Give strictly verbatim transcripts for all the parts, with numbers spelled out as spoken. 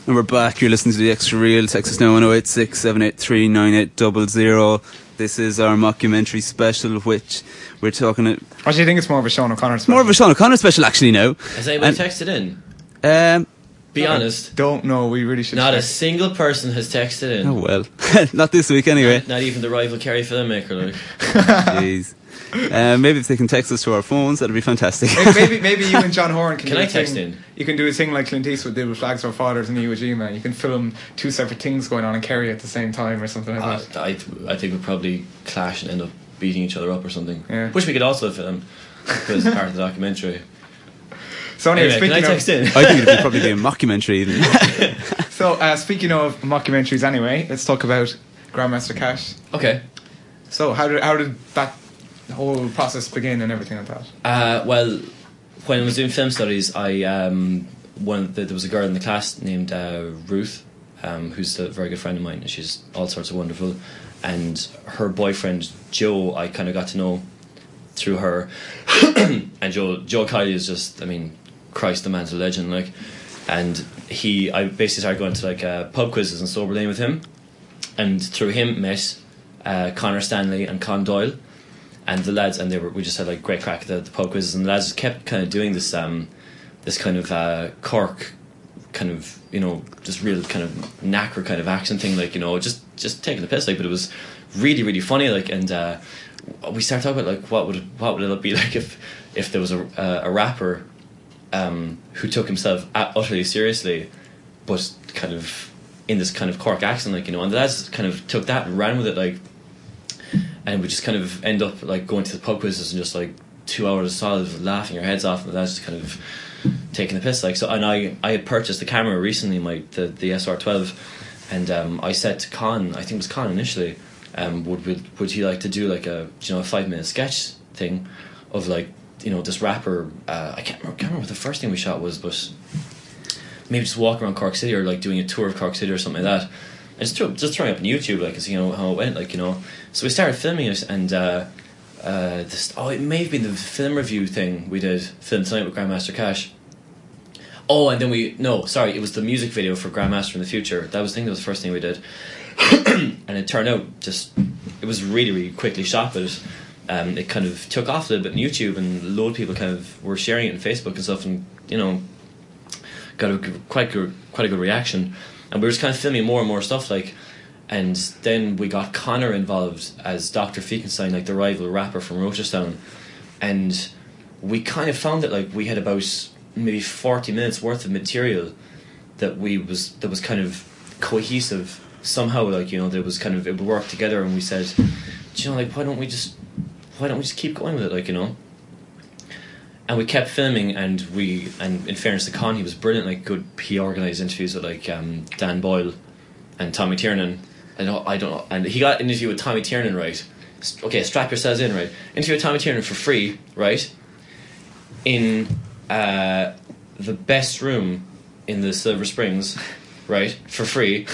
And we're back. You're listening to The Extra Real. Text us now on oh eight six, seven eight three, nine eight zero zero. This is our mockumentary special, which we're talking... At, what do you think? It's more of a Sean O'Connor special? More of a Sean O'Connor special, actually, now. Has anybody and, texted in? Um, Be honest. Don't know. We really should... Not check. a single person has texted in. Oh, well. Not this week, anyway. Not, not even the rival Kerry filmmaker, like. Jeez. Uh, maybe if they can text us to our phones, that'd be fantastic. maybe maybe you and John Horan can, can do I a text thing. in? You can do a thing like Clint Eastwood did with Flags for Fathers and Iwo Jima. You can film two separate things going on in Kerry at the same time or something like uh, that. I, I think we'd probably clash and end up beating each other up or something. Yeah. Which we could also film because it's part of the documentary. So anyway, anyway speaking can I text of, in? I think it'd probably be a mockumentary even. So uh, speaking of mockumentaries anyway, let's talk about Grandmaster Cash. Okay. So how did how did that whole process begin and everything like that? Uh, well, when I was doing film studies, I um, one of the, there was a girl in the class named uh, Ruth, um, who's a very good friend of mine, and she's all sorts of wonderful. And her boyfriend Joe, I kind of got to know through her. And Joe Joe Kiley is just, I mean, Christ, the man's a legend, like. And he, I basically started going to like uh, pub quizzes and sober lane with him, and through him met uh, Connor Stanley and Con Doyle. And the lads, and they were, we just had like great crack at the, the pub quizzes, and the lads just kept kind of doing this, um, this kind of uh, Cork, kind of, you know, just real kind of knacker kind of accent thing, like, you know, just just taking the piss, like, but it was really really funny, like, and uh, we started talking about like what would what would it be like if if there was a uh, a rapper um, who took himself utterly seriously, but kind of in this kind of Cork accent, like, you know, and the lads kind of took that and ran with it, like. And we just kind of end up like going to the pub quizzes and just like two hours solid laughing our heads off, and that's just kind of taking the piss, like. So, and I, I had purchased the camera recently, my the, the S R twelve, and um, I said to Con, I think it was Con initially, um, would would would he like to do like a, you know, a five minute sketch thing of like, you know, this rapper. Uh, I can't remember, can't remember what the first thing we shot was, but maybe just walk around Cork City or like doing a tour of Cork City or something like that. And just throw, just throwing up on YouTube, like, as you know how it went, like, you know. So we started filming it, and uh, uh, this, oh, it may have been the film review thing we did, Film Tonight with Grandmaster Cash. Oh, and then we, no, sorry, it was the music video for Grandmaster in the Future. That was, I think that was the first thing we did. And it turned out just, it was really, really quickly shot, but um, it kind of took off a little bit on YouTube, and a load of people kind of were sharing it on Facebook and stuff, and, you know, got a quite good, quite a good reaction. And we were just kind of filming more and more stuff, like, and then we got Connor involved as Doctor Fekenstein, like the rival rapper from Rochestown, and we kind of found that like we had about maybe forty minutes worth of material that we was that was kind of cohesive somehow, like, you know, there was kind of, it would work together, and we said, you know, like, why don't we just why don't we just keep going with it, like, you know. And we kept filming, and we, and in fairness to Con, he was brilliant, like, good, he organised interviews with, like, um, Dan Boyle and Tommy Tiernan, and I don't know, and he got an interview with Tommy Tiernan, right, okay, strap yourselves in, right, interview with Tommy Tiernan for free, right, in uh, the best room in the Silver Springs, right, for free,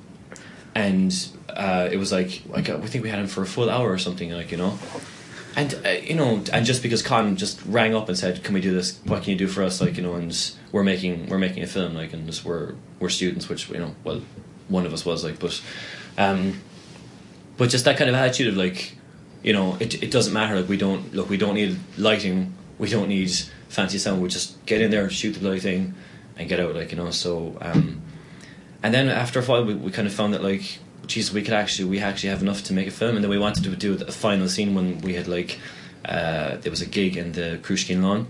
and uh, it was like, like, I think we had him for a full hour or something, like, you know. And, uh, you know, and just because Con just rang up and said, can we do this, what can you do for us, like, you know, and we're making we're making a film, like, and just we're we're students, which, you know, well, one of us was, like, but um but just that kind of attitude of, like, you know, it it doesn't matter, like, we don't look we don't need lighting, we don't need fancy sound, we just get in there, shoot the bloody thing and get out, like, you know. So um and then after a while we, we kind of found that, like, geez, we could actually we actually have enough to make a film, and then we wanted to do a final scene when we had, like, uh, there was a gig in the Crushkin lawn,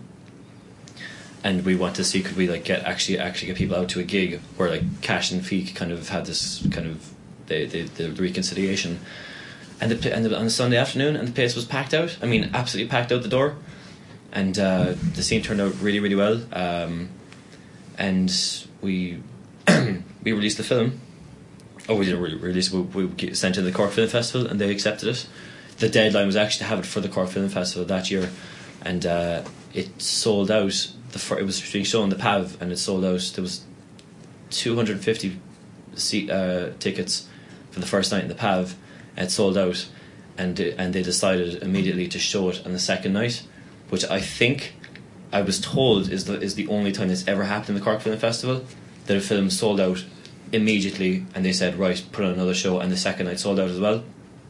and we wanted to see could we, like, get actually actually get people out to a gig where, like, Cash and Feek kind of had this kind of the the, the reconciliation, and the and the, on a Sunday afternoon, and the place was packed out. I mean, absolutely packed out the door, and uh, the scene turned out really really well, um, and we we released the film. Oh, we didn't really release it. We, we sent it to the Cork Film Festival, and they accepted it. The deadline was actually to have it for the Cork Film Festival that year, and uh, it sold out. The fir- it was being shown in the P A V, and it sold out. There was two hundred fifty seat, uh, tickets for the first night in the P A V, and it sold out. And it, and they decided immediately to show it on the second night, which I think I was told is the is the only time that's ever happened in the Cork Film Festival. the film sold out immediately, and they said, right, put on another show, and the second night sold out as well.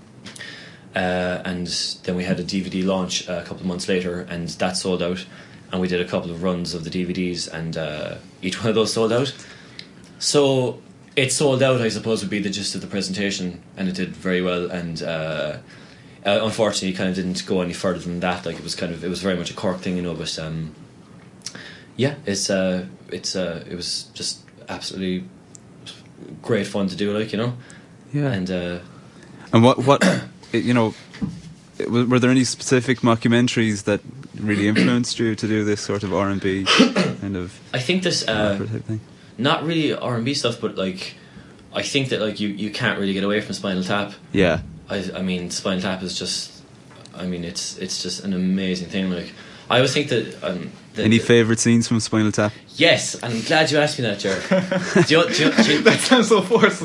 Uh, and then we had a D V D launch uh, a couple of months later, and that sold out, and we did a couple of runs of the D V Ds, and uh, each one of those sold out. So it sold out, I suppose, would be the gist of the presentation, and it did very well. And uh, uh, unfortunately, it kind of didn't go any further than that. Like it was kind of, it was very much a Cork thing, you know. But um, yeah, it's uh, it's uh, it was just absolutely great fun to do, like, you know. Yeah. And uh, and what what you know, were there any specific mockumentaries that really influenced you to do this sort of R and B kind of? I think this uh, type thing? Not really R and B stuff, but like I think that like you, you can't really get away from Spinal Tap. Yeah. I I mean Spinal Tap is just, I mean it's it's just an amazing thing. Like I always think that. Um, the, Any the, favourite scenes from Spinal Tap? Yes, and I'm glad you asked me that, Jared. do you, do you, do you, That sounds so forced.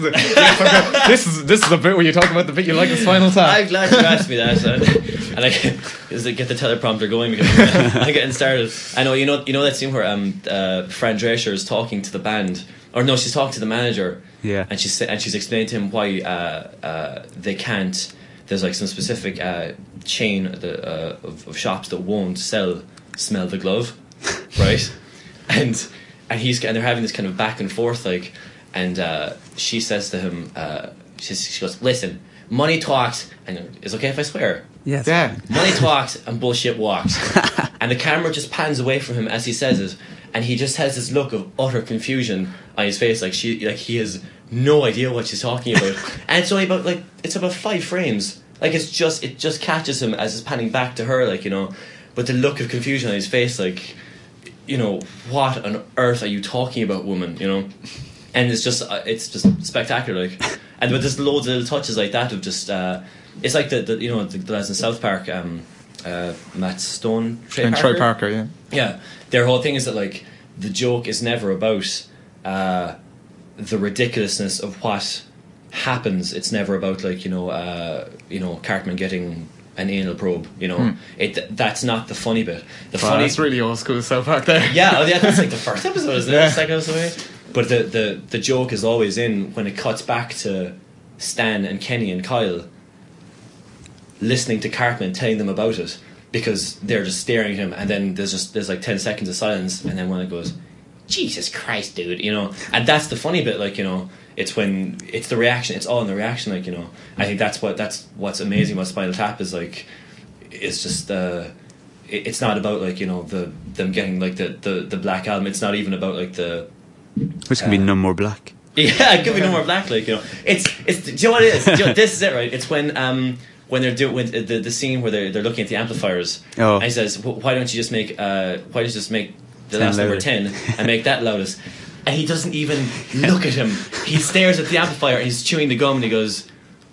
this is this is the bit where you talk about the bit you like in Spinal Tap. I'm glad you asked me that, and, and I is get the teleprompter going because I'm getting started. I know you know you know that scene where um uh, Fran Drescher is talking to the band, or no, she's talking to the manager. Yeah. And she's and she's explaining to him why uh, uh, they can't. There's like some specific uh, chain the, uh, of, of shops that won't sell Smell the Glove, right? and and he's and they're having this kind of back and forth, like, and uh, she says to him, uh, she she goes, "Listen, money talks, and it's okay if I swear." Yes. Yeah. Money talks and bullshit walks. And the camera just pans away from him as he says it, and he just has this look of utter confusion on his face, like she, like he has no idea what she's talking about. And it's only about like it's about five frames. Like it's just it just catches him as it's panning back to her, like, you know. But the look of confusion on his face, like, you know, what on earth are you talking about, woman? You know. And it's just uh, it's just spectacular, like. And but there's loads of little touches like that of just. Uh, It's like the, the you know the, the lads in South Park, um, uh, Matt Stone, Trey And Parker. Troy Parker, yeah. Yeah, their whole thing is that like the joke is never about uh, the ridiculousness of what happens. It's never about like you know uh, you know Cartman getting an anal probe. You know, Hmm. it that's not the funny bit. The Wow, funny that's really old school South Park there. yeah, oh, yeah, that's like the first episode, isn't it? Yeah. The second episode. But the, the the joke is always in when it cuts back to Stan and Kenny and Kyle listening to Cartman telling them about it, because they're just staring at him, and then there's just there's like ten seconds of silence, and then when it goes, Jesus Christ, dude, you know, and that's the funny bit, like, you know, it's when it's the reaction, it's all in the reaction, like, you know. I think that's what that's what's amazing about Spinal Tap is like, it's just uh, it, it's not about like you know the them getting like the, the, the Black Album. It's not even about like the Which can be Uh, No More Black. yeah, it could be No More Black, like, you know. It's it's do you know what it is? Do you know, this is it, right? It's when um. When they're doing when the the scene where they're they're looking at the amplifiers, Oh. and he says, "Why don't you just make uh why don't you just make the ten last number louder." ten and make that loudest?" And he doesn't even look at him. He stares at the amplifier and he's chewing the gum and he goes,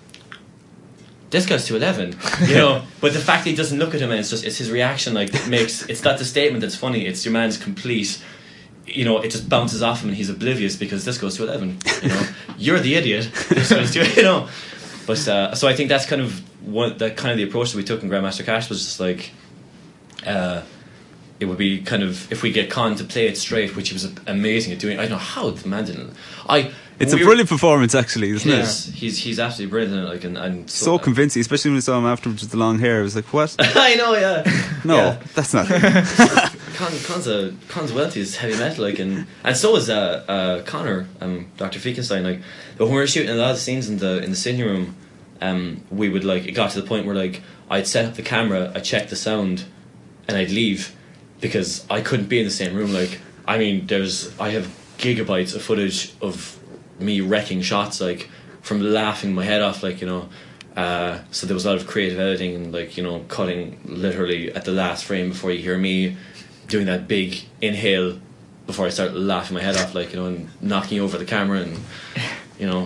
"This goes to eleven," you know. But the fact that he doesn't look at him and it's just it's his reaction, like, that makes it's not the statement that's funny. It's your man's complete. You know, it just bounces off him and he's oblivious because this goes to eleven. You know, you're the idiot. This goes to you know. But uh, so I think that's kind of what that kind of the approach that we took in Grandmaster Cash was just like, uh, it would be kind of if we get Con to play it straight, which he was amazing at doing. I don't know how the man didn't. I It's a we were- brilliant performance, actually, isn't He it? is. He's he's absolutely brilliant in it. Like and, and So convincing, especially when we saw him afterwards with the long hair. I was like, what? I know, yeah. No, Yeah. that's not him. Con, Con's a Con's wealthy is heavy metal, like, and and so is uh, uh, Connor, um, Doctor Fekenstein. Like, but when we were shooting a lot of scenes in the in the sitting room, um, we would like it got to the point where like I'd set up the camera, I'd check the sound, and I'd leave because I couldn't be in the same room. Like, I mean, there's I have gigabytes of footage of me wrecking shots, like from laughing my head off, like, you know. Uh, so there was a lot of creative editing and like, you know, cutting literally at the last frame before you hear me doing that big inhale before I start laughing my head off, like, you know, and knocking over the camera and, you know,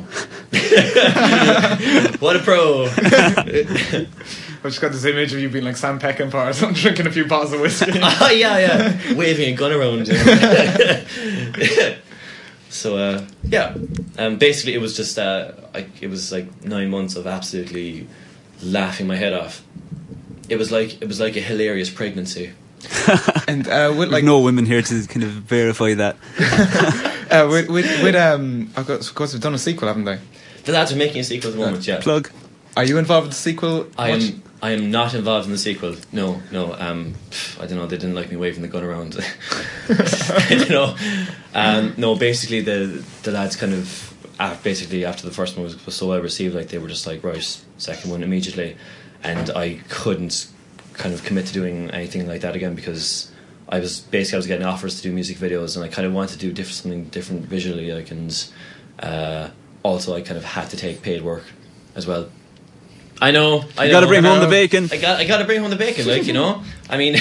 what a pro. I've just got this image of you being like Sam Peckinpah or something, drinking a few bottles of whiskey. Oh yeah, yeah, waving a gun around. You know? So uh, yeah, um, basically it was just uh, I, it was like nine months of absolutely laughing my head off. It was like it was like a hilarious pregnancy. And uh, with Like like no women here to kind of verify that. uh, with, with, with um, of course, of course, they've done a sequel, haven't they? The lads are making a sequel at the moment. Yeah. Plug. Are you involved with the sequel? I much? am. I am not involved in the sequel. No, no. Um, I don't know. They didn't like me waving the gun around. I don't know. Um, no, basically the the lads kind of uh, basically after the first one was, was so well received, like they were just like, right, second one immediately, and I couldn't kind of commit to doing anything like that again because I was basically I was getting offers to do music videos and I kind of wanted to do diff- something different visually, like, and uh, also I kind of had to take paid work as well. I know. I You know, got to bring I home know. the bacon. I got. I got to bring home the bacon. Like, you know. I mean.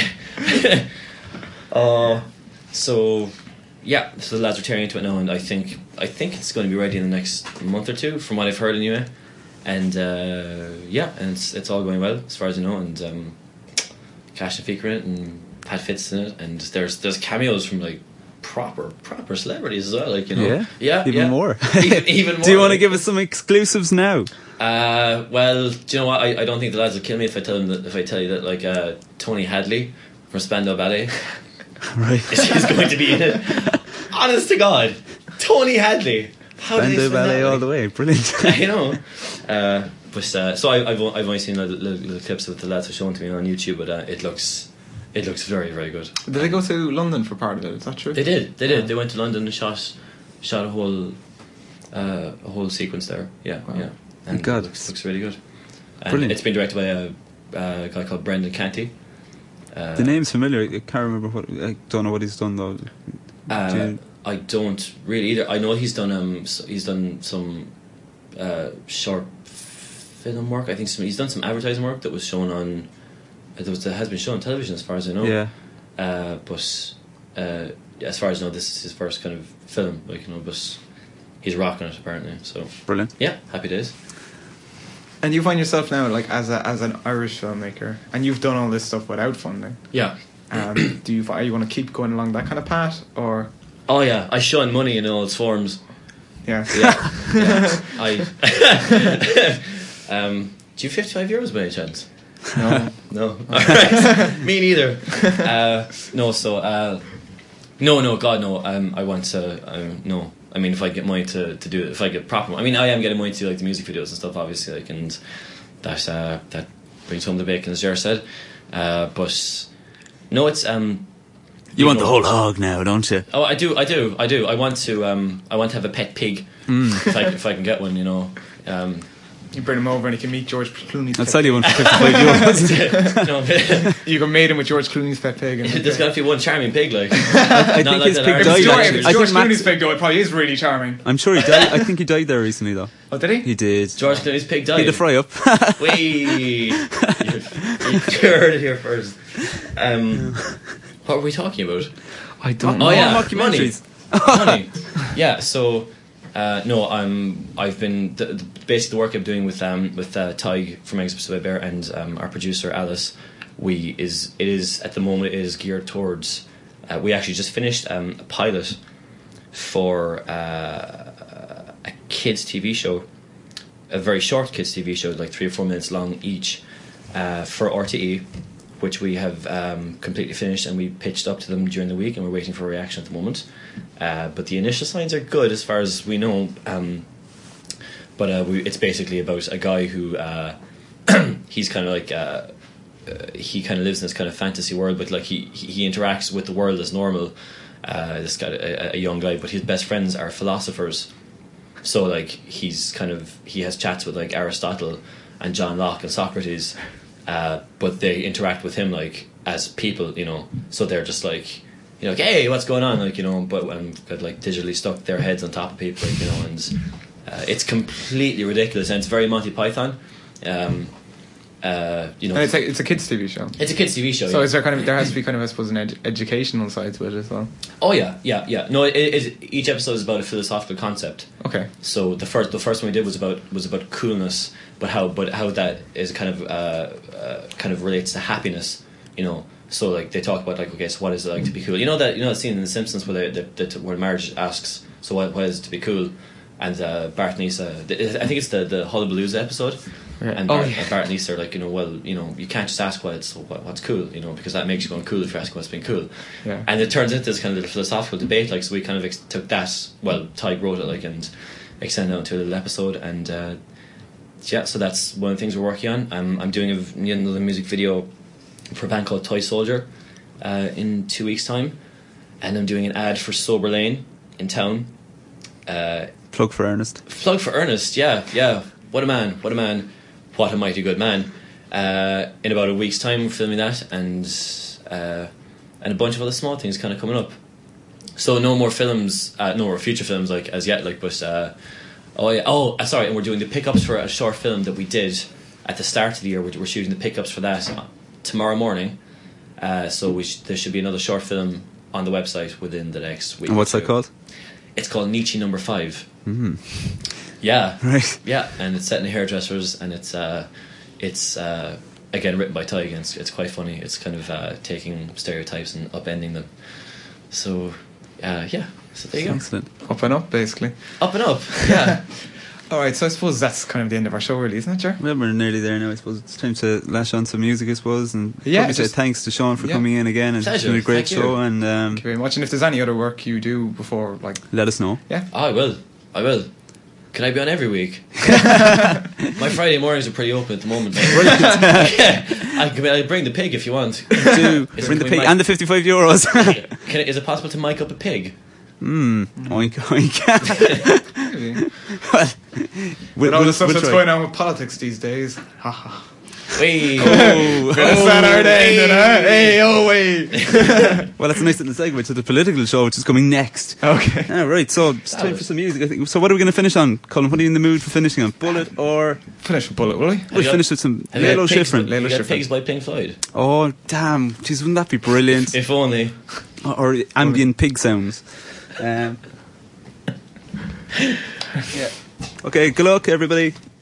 uh, so, yeah. So the lads are tearing into it now, and I think. I think it's going to be ready in the next month or two, from what I've heard anyway. And uh, yeah, and it's it's all going well as far as I know. And um, Cash and Feek are in it, and Pat Fitz in it, and there's there's cameos from like proper proper celebrities as well. Like, you know. Yeah. Yeah. Even yeah. more. even, even more. Do you want to like, give us some exclusives now? Uh, well, do you know what? I, I don't think the lads will kill me if I tell them that if I tell you that like uh, Tony Hadley from Spandau Ballet Right. is going to be in it. Honest to God, Tony Hadley. How did they Spandau spend Ballet that? all the way. Brilliant. You know. Uh, but uh, so I, I've o- I've only seen little, little, little clips that the lads have shown to me on YouTube, but uh, it looks it looks very very good. Did they go to London for part of it? Is that true? They did. They did. They went to London and shot shot a whole uh, a whole sequence there. Yeah, Wow. yeah. And God. it looks, looks really good. And Brilliant. it's been directed by a, uh, a guy called Brendan Canty. Uh, The name's familiar. I can't remember what. I don't know what he's done though. Uh, Do you- I don't really either. I know he's done um s- he's done some uh, short film work. I think some, he's done some advertising work that was shown on uh, that, was, that has been shown on television as far as I know. Yeah. Uh, but uh, as far as I know, this is his first kind of film. Like, you know, but he's rocking it apparently. So Brilliant. yeah, happy days. And you find yourself now, like, as a, as an Irish filmmaker, and you've done all this stuff without funding. Yeah. Um, do you fi- you want to keep going along that kind of path, or Oh yeah, I shun money in all its forms. yeah? Yeah, yeah. I. um, do you have fifty-five euros by any chance? No. No. Alright. Me neither. Uh, no, so uh, no, no, God, no. Um, I want to. Um, no, I mean, if I get money to, to do it, if I get proper, I mean, I am getting money to do like the music videos and stuff, obviously, like, and that uh, that brings home the bacon, as Ger said. Uh, but no, it's um. You want the know- whole hog now, don't you? Oh, I do, I do, I do. I want to, um, I want to have a pet pig, Mm. if I if I can get one, you know. Um, You bring him over and you can meet George Clooney's I'll pet sell you pig. one for fifty-five euros. no, You can meet him with George Clooney's pet pig. And there's got to be one charming pig, like. I Not think like his that pig Irish- If it's died. George, if Actually, it's I George think Max- Clooney's pig, though, it probably is really charming. I'm sure he died. I think he died there recently, though. Oh, did he? He did. George Clooney's pig He died. had the fry up. Wee! you, you heard it here first. Um, what were we talking about? I don't Oh know. yeah, mockumentaries. money. money. Yeah. So, uh, no, I'm. I've been the, the, basically the work I'm doing with um with uh, Tig from Eggs Pacific Bear and um, our producer Alice. We is it is at the moment it is geared towards. Uh, we actually just finished um, a pilot for uh, a kids T V show, a very short kids T V show, like three or four minutes long each, uh, for R T E, which we have um, completely finished, and we pitched up to them during the week, and we're waiting for a reaction at the moment. Uh, but the initial signs are good as far as we know. Um, but uh, we, it's basically about a guy who uh, he's kind of like uh, uh, he kind of lives in this kind of fantasy world, but like he he, he interacts with the world as normal. Uh, this guy, a, a young guy, but his best friends are philosophers. So like he's kind of he has chats with like Aristotle and John Locke and Socrates. Uh, but they interact with him like as people, you know. So they're just like, you know, like, hey, what's going on, like, you know. But um, got like digitally stuck their heads on top of people, like, you know, and uh, it's completely ridiculous, and it's very Monty Python. Um, uh, you know, And it's a, it's a kids' T V show. it's a kids' T V show. So yeah. is there kind of there has to be kind of I suppose an ed- educational side to it as well. Oh yeah, yeah, yeah. No, it, it, each episode is about a philosophical concept. Okay. So the first the first one we did was about was about coolness, but how but how that is kind of uh, uh, kind of relates to happiness, you know. So like they talk about like, okay, so what is it like to be cool? You know that you know that scene in The Simpsons where they, they, they, where Marge asks, so what, what is it to be cool? And uh, Bart and Lisa, I think it's the the Hullabalooza episode Yeah. And Oh, Bart, yeah. and Bart and Lisa are like, you know, well, you know, you can't just ask what's what, what's cool, you know, because that makes you go cool if you're asking what's been cool. Yeah. And it turns into this kind of little philosophical debate. Like, so we kind of ex- took that. Well, Ty wrote it like and extended it into a little episode, and uh, yeah, so that's one of the things we're working on. I'm I'm doing a, v- another music video for a band called Toy Soldier uh, in two weeks' time, and I'm doing an ad for Sober Lane in town. Uh, Plug for Ernest. Plug for Ernest, yeah, yeah. What a man, what a man, what a mighty good man. Uh, in about a week's time, we're filming that, and uh, and a bunch of other small things kind of coming up. So no more films, uh, no more future films like as yet. Like, but uh, oh yeah, oh uh, sorry, and we're doing the pickups for a short film that we did at the start of the year. We're, we're shooting the pickups for that tomorrow morning. Uh, so we sh- there should be another short film on the website within the next week. And what's or that two. called? It's called Nietzsche Number Five. Mm. Yeah, Right. yeah, and it's set in a hairdresser's, and it's uh, it's uh, again written by Ty. Again, it's, it's quite funny. It's kind of uh, taking stereotypes and upending them. So, uh, yeah. So there you go. Excellent. Up and up, basically. Up and up. Yeah. All right, so I suppose that's kind of the end of our show, really, isn't it, Jer? Well, we're nearly there now. I suppose it's time to lash on some music, I suppose, and Yeah, probably say just- thanks to Sean for yeah. coming in again. And it's Pleasure. been a great Thank you. show, and um, Thank you very much. And if there's any other work you do before, like, let us know. yeah, Oh, I will. I will. Can I be on every week? My Friday mornings are pretty open at the moment. Yeah. I can I bring the pig if you want. Do Is it- bring the can we pig mic- and the fifty-five euros. Can it, is it possible to mic up a pig? Hmm. Oink oink. maybe. Well, With we'll, all we'll, the stuff we'll that's try. going on with politics these days. Ha ha. Wait. Oh. That's Saturday, you know? Hey, oh, wait. Well, that's a nice little segue to the political show, which is coming next. Okay. All right, so it's time for some music. I think. So, what are we going to finish on, Colin? What are you in the mood for finishing on? Bullet or Finish with Bullet, will we? we'll you finish with some Have you had Lalo pigs, Schifrin? Lalo you got Schifrin. pigs by Pink Floyd? Oh, damn! Jeez, wouldn't that be brilliant? If only. or, or ambient pig sounds. Um, yeah. Okay. Good luck, everybody.